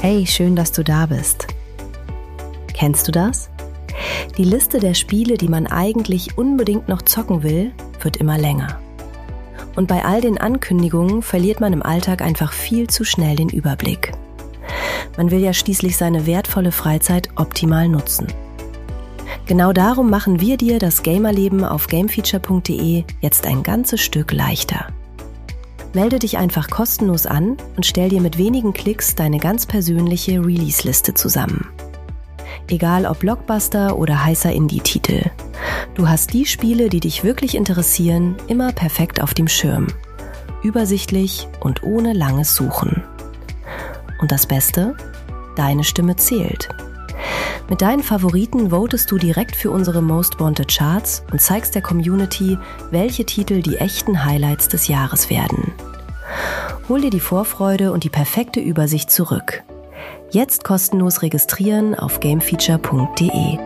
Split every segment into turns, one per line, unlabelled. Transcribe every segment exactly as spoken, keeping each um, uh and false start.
Hey, schön, dass du da bist. Kennst du das? Die Liste der Spiele, die man eigentlich unbedingt noch zocken will, wird immer länger. Und bei all den Ankündigungen verliert man im Alltag einfach viel zu schnell den Überblick. Man will ja schließlich seine wertvolle Freizeit optimal nutzen. Genau darum machen wir dir das Gamerleben auf gamefeature punkt de jetzt ein ganzes Stück leichter. Melde dich einfach kostenlos an und stell dir mit wenigen Klicks deine ganz persönliche Release-Liste zusammen. Egal ob Blockbuster oder heißer Indie-Titel. Du hast die Spiele, die dich wirklich interessieren, immer perfekt auf dem Schirm. Übersichtlich und ohne langes Suchen. Und das Beste? Deine Stimme zählt. Mit deinen Favoriten votest du direkt für unsere Most Wanted Charts und zeigst der Community, welche Titel die echten Highlights des Jahres werden. Hol dir die Vorfreude und die perfekte Übersicht zurück. Jetzt kostenlos registrieren auf gamefeature punkt de.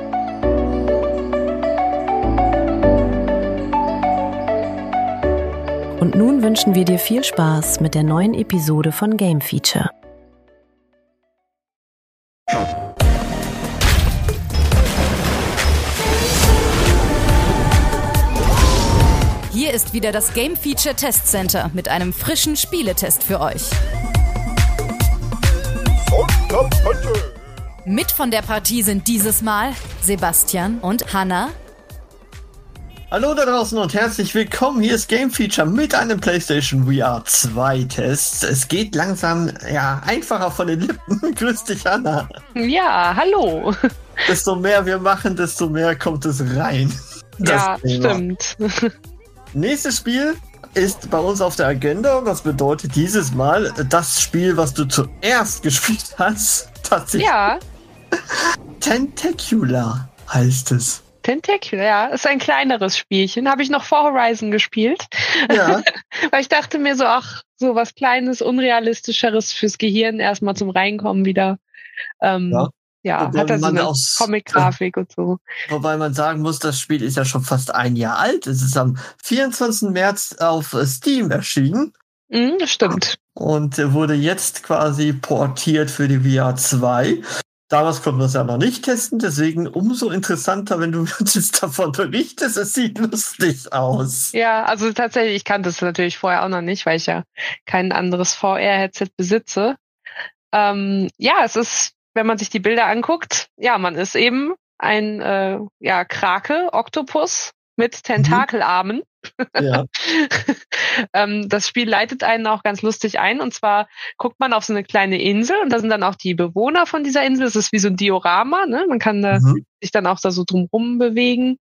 Und nun wünschen wir dir viel Spaß mit der neuen Episode von Game Feature.
Hier ist wieder das Game Feature Test Center mit einem frischen Spieletest für euch. Mit von der Partie sind dieses Mal Sebastian und Hanna.
Hallo da draußen und herzlich willkommen. Hier ist Game Feature mit einem PlayStation V R zwei Test. Es geht langsam ja einfacher von den Lippen. Grüß dich, Hanna.
Ja, hallo.
Desto mehr wir machen, desto mehr kommt es rein.
Ja, stimmt.
Nächstes Spiel ist bei uns auf der Agenda und das bedeutet dieses Mal das Spiel, was du zuerst gespielt hast. Tatsächlich.
Ja.
Tentacular heißt es.
Tentacular, ja. Ist ein kleineres Spielchen. Habe ich noch vor Horizon gespielt.
Ja.
Weil ich dachte mir so, ach, so was Kleines, Unrealistischeres fürs Gehirn erstmal zum Reinkommen wieder. Ähm, ja. Ja, hat er so eine aus, Comic-Grafik und so.
Wobei man sagen muss, das Spiel ist ja schon fast ein Jahr alt. Es ist am vierundzwanzigsten März auf Steam erschienen.
Mm, das stimmt.
Und wurde jetzt quasi portiert für die V R zwei. Damals konnten wir es ja noch nicht testen, deswegen umso interessanter, wenn du jetzt davon berichtest. Es sieht lustig aus.
Ja, also tatsächlich, ich kannte es natürlich vorher auch noch nicht, weil ich ja kein anderes V R-Headset besitze. Ähm, ja, es ist, wenn man sich die Bilder anguckt, ja, man ist eben ein äh, ja, Krake, Oktopus mit Tentakelarmen.
Ja.
ähm, das Spiel leitet einen auch ganz lustig ein. Und zwar guckt man auf so eine kleine Insel und da sind dann auch die Bewohner von dieser Insel. Es ist wie so ein Diorama, ne? Man kann da mhm. sich dann auch da so drumrum bewegen.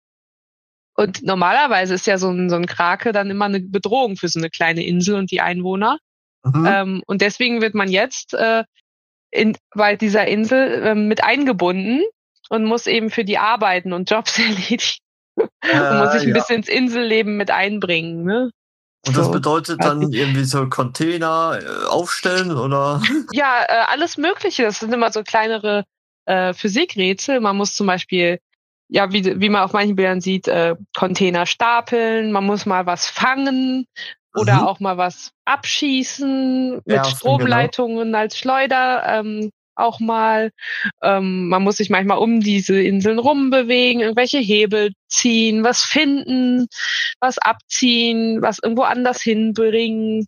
Und normalerweise ist ja so ein, so ein Krake dann immer eine Bedrohung für so eine kleine Insel und die Einwohner. Mhm. Ähm, und deswegen wird man jetzt äh, in, bei dieser Insel äh, mit eingebunden und muss eben für die Arbeiten und Jobs erledigen. Ja, und muss sich ein ja. bisschen ins Inselleben mit einbringen. Ne?
Und das so. bedeutet dann irgendwie so Container äh, aufstellen, oder?
Ja, äh, alles Mögliche. Das sind immer so kleinere äh, Physikrätsel. Man muss zum Beispiel, ja, wie, wie man auf manchen Bildern sieht, äh, Container stapeln. Man muss mal was fangen oder mhm. auch mal was abschießen mit ja, Stromleitungen genau. als Schleuder. Ähm, auch mal. Ähm, man muss sich manchmal um diese Inseln rumbewegen, irgendwelche Hebel ziehen, was finden, was abziehen, was irgendwo anders hinbringen.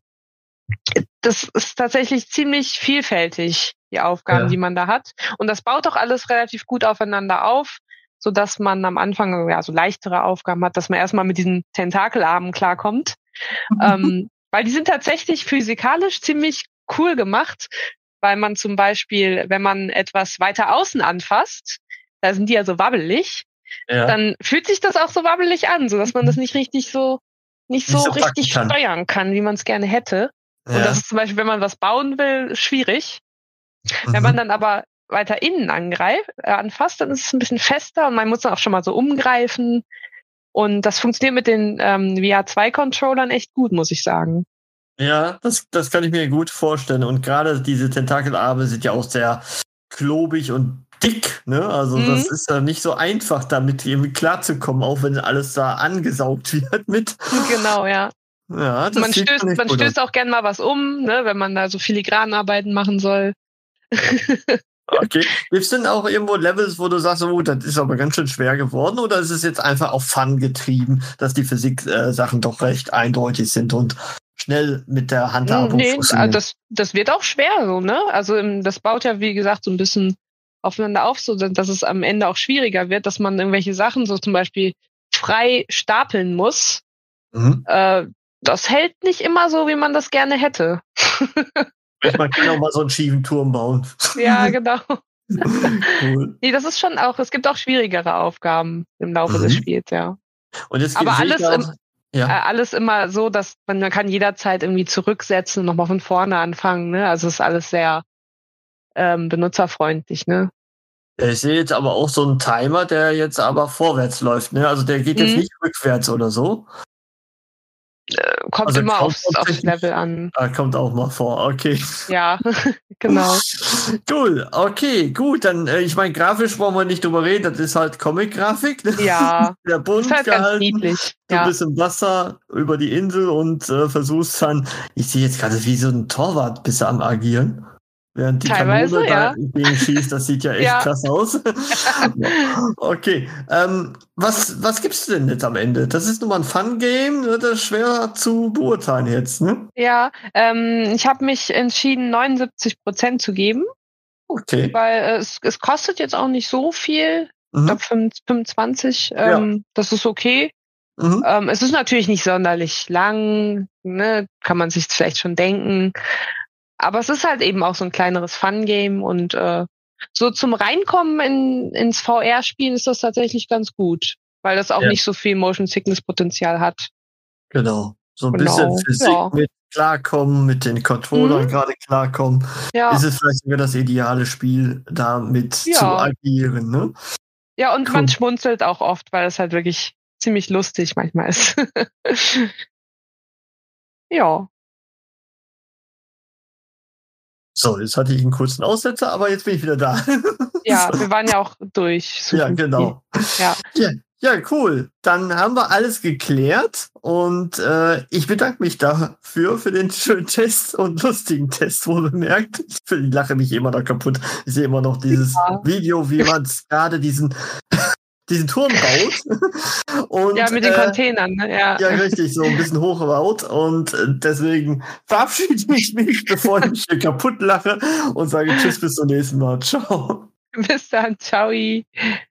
Das ist tatsächlich ziemlich vielfältig, die Aufgaben, ja. die man da hat. Und das baut auch alles relativ gut aufeinander auf, so dass man am Anfang ja so leichtere Aufgaben hat, dass man erstmal mit diesen Tentakelarmen klarkommt. ähm, weil die sind tatsächlich physikalisch ziemlich cool gemacht. Weil man zum Beispiel, wenn man etwas weiter außen anfasst, da sind die ja so wabbelig, ja. dann fühlt sich das auch so wabbelig an, so dass man das nicht richtig so, nicht so, nicht so richtig kann. steuern kann, wie man es gerne hätte. Ja. Und das ist zum Beispiel, wenn man was bauen will, schwierig. Mhm. Wenn man dann aber weiter innen angreift, äh, anfasst, dann ist es ein bisschen fester und man muss dann auch schon mal so umgreifen. Und das funktioniert mit den ähm, V R zwei Controllern echt gut, muss ich sagen.
Ja, das, das kann ich mir gut vorstellen. Und gerade diese Tentakelarme sind ja auch sehr klobig und dick, ne? Also mhm. das ist ja nicht so einfach, damit irgendwie klarzukommen, auch wenn alles da angesaugt wird mit.
Genau, ja.
Ja, das
man stößt, man stößt auch gern mal was um, ne, wenn man da so Filigranarbeiten machen soll.
Okay. Gibt es denn auch irgendwo Levels, wo du sagst, oh, das ist aber ganz schön schwer geworden, oder ist es jetzt einfach auf Fun getrieben, dass die Physik-Sachen äh, doch recht eindeutig sind und schnell mit der Handhabung
Nee,
funktionieren?
das, das wird auch schwer so, ne? Also im, das baut ja, wie gesagt, so ein bisschen aufeinander auf, so dass es am Ende auch schwieriger wird, dass man irgendwelche Sachen so zum Beispiel frei stapeln muss.
Mhm.
Äh, das hält nicht immer so, wie man das gerne hätte.
Man kann auch mal so einen schiefen Turm bauen.
Ja, genau.
Cool.
Nee, das ist schon auch, es gibt auch schwierigere Aufgaben im Laufe
Mhm.
des Spiels, ja.
Und jetzt
Aber
sehe ich
alles,
da
im,
auch, ja.
äh, alles immer so, dass man, man kann jederzeit irgendwie zurücksetzen und nochmal von vorne anfangen, ne? Also es ist alles sehr ähm, benutzerfreundlich, ne?
Ich sehe jetzt aber auch so einen Timer, der jetzt aber vorwärts läuft, ne? Also der geht jetzt
Mhm.
nicht rückwärts oder so.
Kommt
Also
immer
kommt
aufs, aufs
tatsächlich-
Level an.
Ah, kommt auch mal vor, okay.
Ja, genau.
Cool, okay, gut. Dann, äh, ich meine, grafisch wollen wir nicht drüber reden, das ist halt Comic-Grafik. Ne?
Ja,
Der bunt
ist halt ganz
gehalten.
niedlich.
Du
Ja.
bist im Wasser über die Insel und äh, versuchst dann, ich sehe jetzt gerade wie so ein Torwart bist du am Agieren. Während die
Teilweise,
Kanone
ja.
da entgegen schießt, das sieht ja echt
Ja.
krass aus. Okay, ähm, was, was gibt's denn jetzt am Ende? Das ist nun mal ein Fun-Game, ne? Das ist schwer zu beurteilen jetzt, ne?
Ja, ähm, ich habe mich entschieden, neunundsiebzig Prozent zu geben,
Okay.
weil äh, es, es kostet jetzt auch nicht so viel. Ich
Mhm.
glaube fünfundzwanzig. Ähm, Das ist okay.
Mhm.
Ähm, es ist natürlich nicht sonderlich lang, ne? Kann man sich vielleicht schon denken. Aber es ist halt eben auch so ein kleineres Fun-Game und äh, so zum Reinkommen in, ins V R-Spielen ist das tatsächlich ganz gut, weil das auch
Ja.
nicht so viel Motion-Sickness-Potenzial hat.
Genau. So ein
Genau,
bisschen Physik
ja.
mit klarkommen, mit den Controllern
Mhm.
gerade klarkommen.
Ja,
Ist es vielleicht sogar das ideale Spiel, damit
Ja.
zu agieren, ne?
ja, und
Cool.
man schmunzelt auch oft, weil es halt wirklich ziemlich lustig manchmal ist. Ja,
So, jetzt hatte ich einen kurzen Aussetzer, aber jetzt bin ich wieder da.
ja, wir waren ja auch durch. so
Ja,
gut wie.
genau.
Ja.
Ja, ja, cool. Dann haben wir alles geklärt und äh, ich bedanke mich dafür, für den schönen Test und lustigen Test, wohl bemerkt. Ich lache mich immer noch kaputt. Ich sehe immer noch dieses
Ja.
Video, wie man gerade diesen, diesen Turm baut. Und,
Ja, mit den
äh,
Containern, ne? Ja.
ja, richtig, so ein bisschen hochgebaut. Und äh, deswegen verabschiede ich mich, bevor ich mich hier kaputt lache und sage Tschüss, bis zum nächsten Mal. Ciao.
Bis dann, ciao.